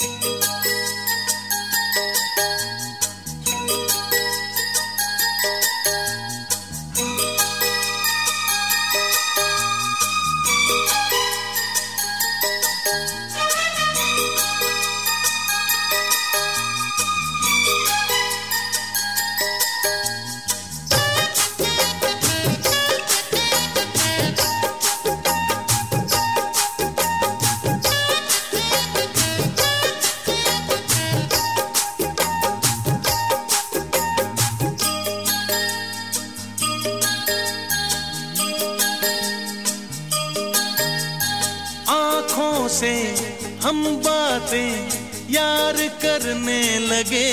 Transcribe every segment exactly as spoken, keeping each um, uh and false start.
आँखों से हम बातें यार करने लगे,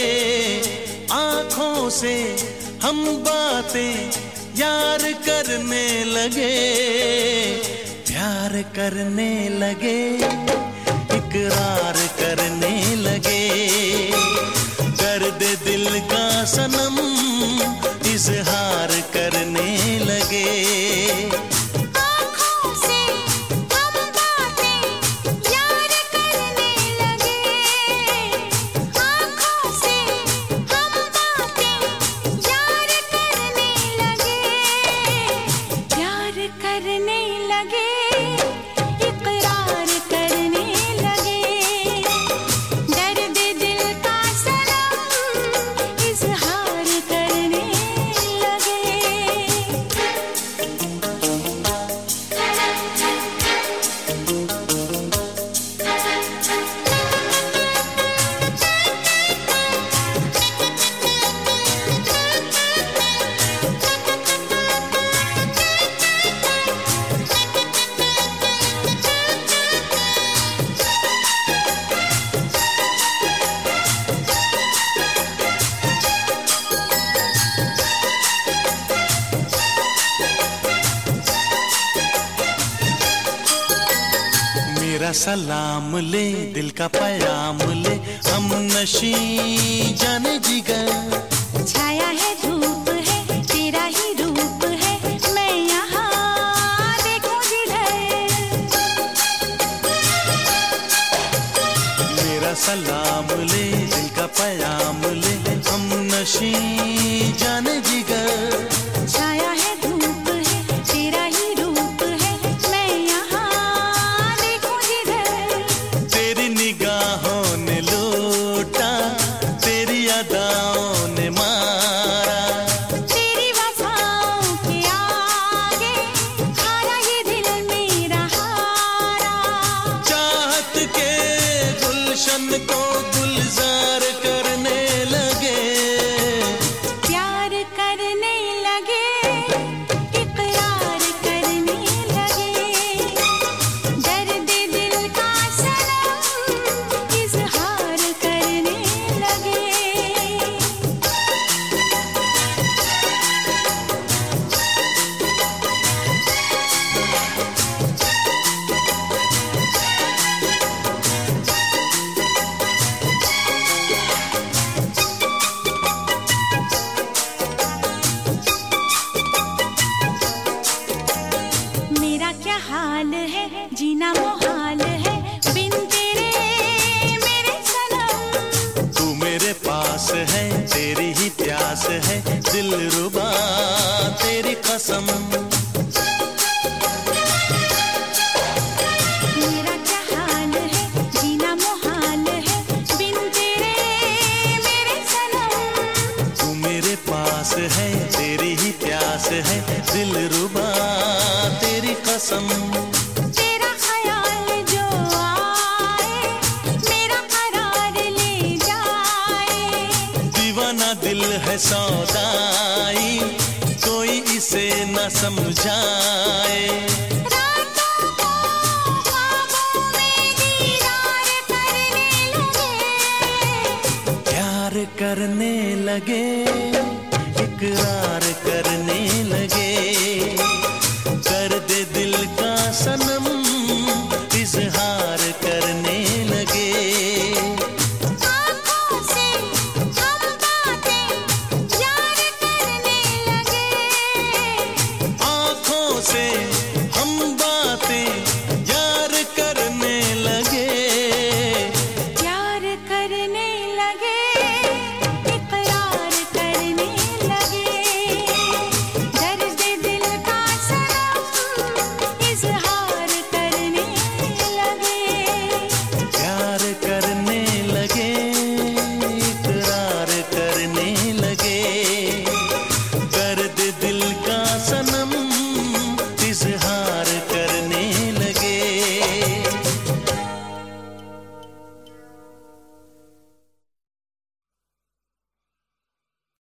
आँखों से हम बातें यार करने लगे, प्यार करने लगे, इकरार करने लगे, दर्द दिल का सनम इजहार करने लगे। मेरा सलाम ले, दिल का पयाम ले, हम नशी जाने जिगर। छाया है धूप है, तेरा ही रूप है, मैं यहाँ देखूं जिधर। मेरा सलाम ले, दिल का पयाम ले, हम नशी जाने जिगर। छाया है धूप है, तेरा ही रूप है, मैं यहाँ देखूं जिधर। तेरी निगाहों ने लूटा, तेरी अदाओं ने मारा, तेरी वफाओं के आगे हारा ये दिल मेरा हारा। चाहत के गुलशन को गुलजार करने लगे, प्यार करने लगे, इकरार करने लगे, दर्द दिल का सनम इजहार करने लगे। मेरा क्या हाल है, जीना मुहाल है, बिन तेरे मेरे सनम। तू मेरे पास है, तेरी ही प्यास है, दिल रुबा तेरी कसम। मेरा क्या हाल है, जीना मुहाल है, बिन तेरे मेरे सनम। तू मेरे पास है, तेरी ही प्यास है, दिल रुबा तेरी कसम। तेरा ख्याल जो आए, मेरा करार ले जाए। दीवाना दिल है सौदाई, कोई इसे न समझाए। रातों को ख्वाबों में दीदार करने लगे, प्यार करने लगे, इकरार